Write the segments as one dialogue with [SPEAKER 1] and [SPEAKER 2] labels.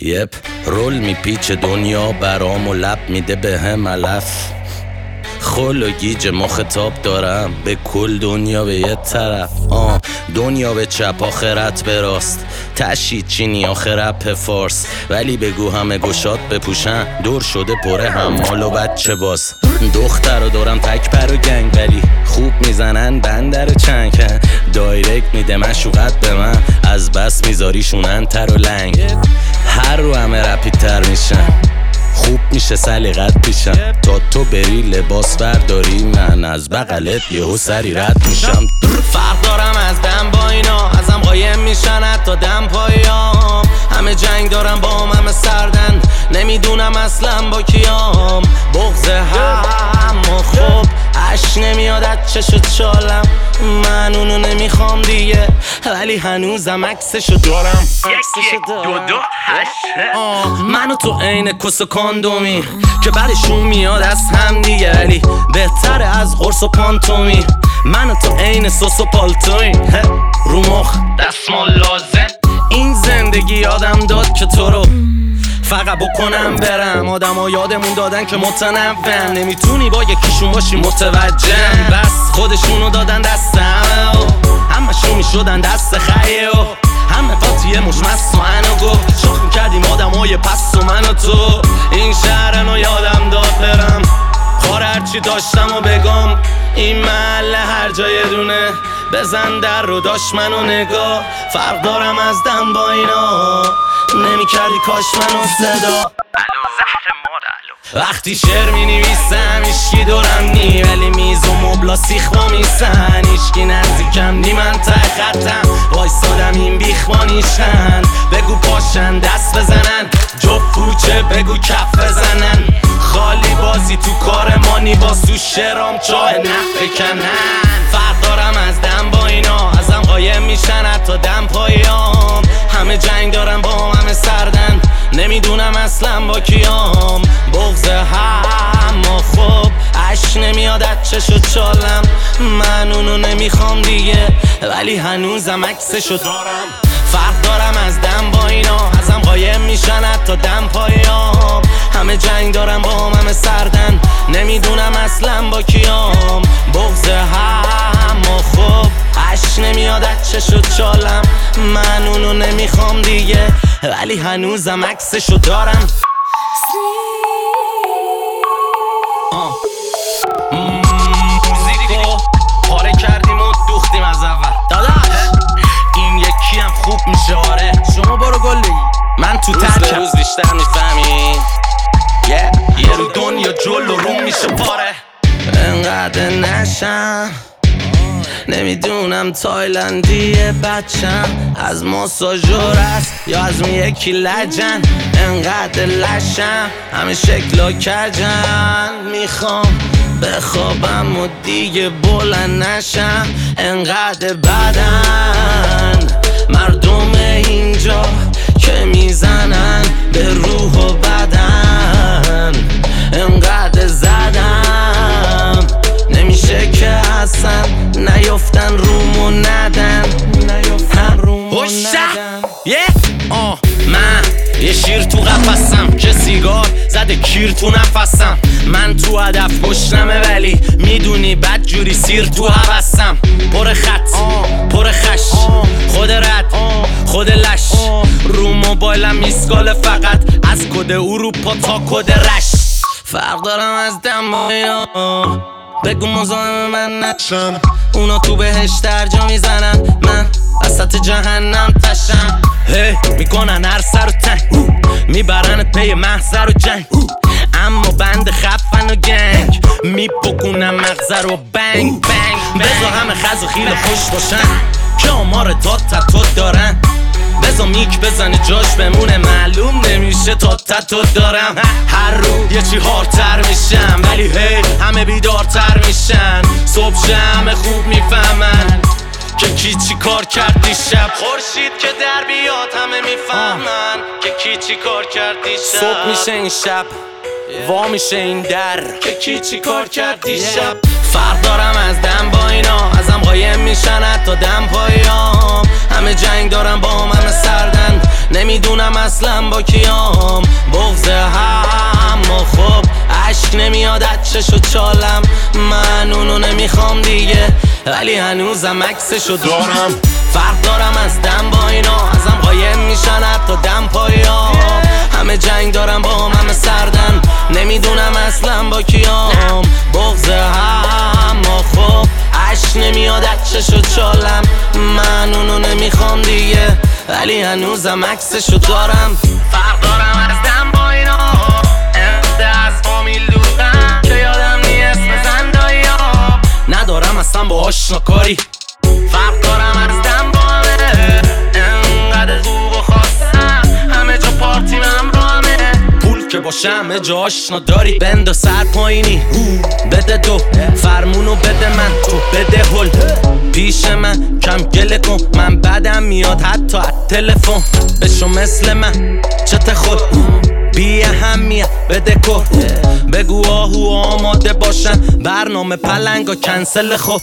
[SPEAKER 1] یپ رول میپیچه دنیا برام و لب میده به هم علف. خل و گیج مخاطب دارم به کل دنیا به یه طرف. دنیا به چپ آخرت به راست، تشید چینی آخرت فارس. ولی بگو همه گشاد بپوشن، دور شده پره حمال و بچه باز. دختر رو دارم تک پر و گنگ، ولی خوب میزنن بندر چنگ. دایرکت میده مشوقت به من، از بس میذاریشونن تر و لنگ. هر رو همه رپیدتر میشن، خوب میشه سلیقت پیشم. تا تو بری لباس برداری، من از بغلت یهو سری رد میشم.
[SPEAKER 2] فرق دارم از دم با اینا، ازم قایم میشن حتی دم پایام. همه جنگ دارم با همه سردن، نمیدونم اصلا با کیام. بغض هم و خوب عشق نمیاد از چش و چالم. من اونو نمیخوام دیگه، ولی هنوزم عکسشو دارم. منو تو عین کس و کاندومی که بعدشون میاد از هم دیگه، ولی بهتره از قرص و پانتومی. منو تو عین سس و پالتوی رو مخ دستمال لازم. این زندگی یادم داد که تو رو فقط بکنم برم. آدم ها یادمون دادن که متنوعن، نمیتونی با یکیشون باشی متوجه. بس خودشونو دادن دست همه شون میشدن دست خیه و همه قاطیه مشمست و انو گفت شاخ میکردیم آدم های پس و من و تو. این شهرنو یادم داد برم، خار هرچی داشتم و بگم. این محله هر جای دونه بزن در رو داشت منو نگاه. فرق دارم از دم با اینا، نمیکردی کاش منو صدا. وقتی شعر می نویسم ایشکی دورم نی، ولی میز و مبلا سیخ با میسن. ایشکی نزدیکم نی من ته خطم، وایستادم این بیخ با نیشن. بگو پاشن دست بزنن، جب پوچه بگو کف بزنن. خالی بازی تو کار مانی باز تو شرام چاه نف بکنن. فرق دارم از دم با اینا، ازم قایم میشن حتی دم پایام. همه جنگ دارم با همه سردن، نمیدونم اصلا با کیام. بغض هم و خوب عشق نمیاد از چش و چالم. من اونو نمیخوام دیگه، ولی هنوزم عکسشو دارم. فرق دارم از دم با اینا، ازم قایم میشن حتی دم پایام. همه جنگ دارم با همه سردن، نمیدونم اصلا با کیام. بغض هم و خوب عشق نمیاد از چش و چالم. من اونو نمیخوام دیگه، ولی هنوزم عکسشو دارم. موزیکو پاره کردیم و دوختیم از اول داداش. این یکی هم خوب میشه آره. شما برو گلی من تو ترکم، روز بیشتر میفهمی. یه رو دنیا جلو روم میشه پاره. انقدر نشم نمیدونم تایلندیه بچم، از ماساژور است یا از اون یکی لجن. انقدر لشم همه شکلا کجن، میخوام بخوابم و دیگه بلند نشم. انقدر بدن مردم اینجا که میزنن به روح و بدن. انقدر زدم نمیشه که اصلا نیفتن رومو ندن. من یه شیر تو قفسم که سیگار زده کیر تو نفسم. من تو هدف گشنمه ولی میدونی بد جوری سیر تو حوثم. پر خط پر خش خود رد خود لش. رو موبایلم میسکاله فقط از کد اروپا تا کد رش. فرق دارم از دم با اینا، بگو مزاحم من نشم. اونا تو بهش درجا میزنن، من وسط جهنم تشم. میکنن هر سر و تنگ، میبرنت پی محضر و جنگ. اما بند خفن و گنگ میپکونم مغزه رو بنگ بنگ. بزا همه خز و خیل خوش باشن که آمار داد تتو دارن. بزا میک بزنه جاش بمونه، معلوم نمیشه تا تتو دارم. هر رو یه چی هارتر میشم، ولی همه بیدارتر میشن. صبح همه خوب میفهمن که کی چی کار کرد دیشب. خورشید که در بیاد همه میفهمن که کی چی کار کرد دیشب. صبح میشه این شب وا میشه این در که کی چی کار کرد دیشب. فرق دارم از دم با اینا، ازم قایم میشن حتی دم پایام. همه جنگ دارم با همه سردن، نمیدونم اصلا با کیام. بغضه اما خب عشق نمیاد از چشو چالم. من اونو نمیخوام دیگه ولی هنوزم عکسشو دارم. فرق دارم از دم با اینا، ازم قایم میشن حتی دم پایا. همه جنگ دارم با همه سردن، نمیدونم اصلا با کیام. بغضه اما خب عشق نمیاد از چشو چالم. من اونو نمیخوام دیگه ولی هنوزم عکسشو دارم. فرق دارم از دم با اینا، انده از فامیل دورم که یادم نیست بزن دایا. ندارم اصلا با آشنا کاری. فرق دارم از دم با همه، انقدر خوب و خواستم همه جا پارتی من رو همه. پول که باشه همه جا آشنا داری. بند سر پایینی بده دو، فرمونو بده من تو بده هل. پیش من کم گله کن، من بدم میاد حتی از تلفن. بشو مثل من چته خود بی اهمیت بده کن. بگو آهو آماده باشن برنامه پلنگا کنسل خب.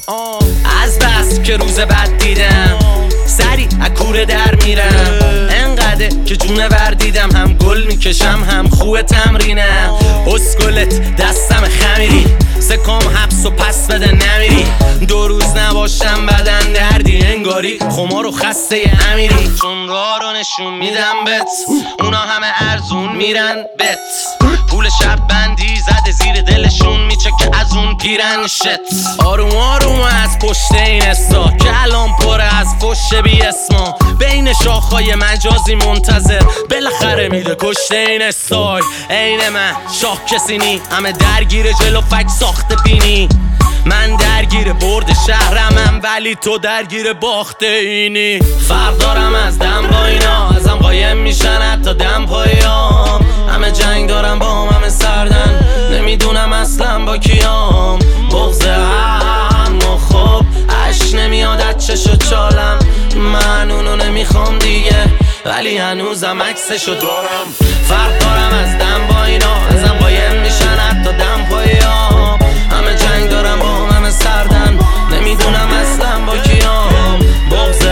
[SPEAKER 2] از بس که روز بعد دیدم سری اکوره در میرم. انقدر که جونه ور دیدم هم گل میکشم هم خوه تمرینم. اسکلت دستم خمیری سکام حبس و پس بده نمیری. 2 روز نباشم بدن دردی انگاری خمار و خسته امیری. چون راه رو نشون میدم بت، اونا همه ارزون میرن بت. پول شب بندی زده زیر دلشون میچکه از اون پیرن شت. آروم آروم از پشت این استا که الان پره از فش بی اسما. بین شاخهای مجازی منتظر بالاخره میده کشته این استای. عین من شاه کسی نی، همه درگیر جلو فک ساخته بینی. من درگیر برد شهرمم ولی تو درگیر باخته اینی. فرق دارم از دم با اینا، ازم قایم میشن حتی دم پایام. همه جنگ دارم با همه سردن، نمیدونم اصلا با کیام. بغضه اما خب عشق نمیاد از چشو چالم. من اونو نمیخوام دیگه ولی هنوزم عکسشو دارم. فرق دارم از دم با اینا، ازم قایم میشن حتی دم پایام. همه جنگ دارم با همه سردن، نمیدونم اصلا با کیام. بغضه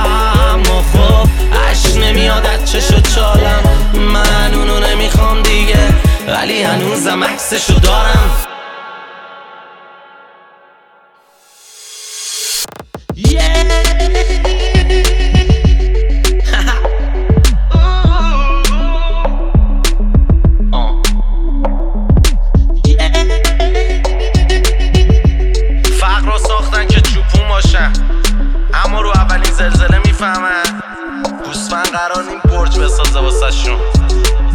[SPEAKER 2] اما خب عشق نمیاد از چشو چالم. من اونو نمیخوام دیگه ولی هنوزم عکسشو دارم. فقر رو ساختن که چوپون باشن، اما رو اولین زلزله میفهمن گوسفند قرار نیم برج بسازه واسه شون.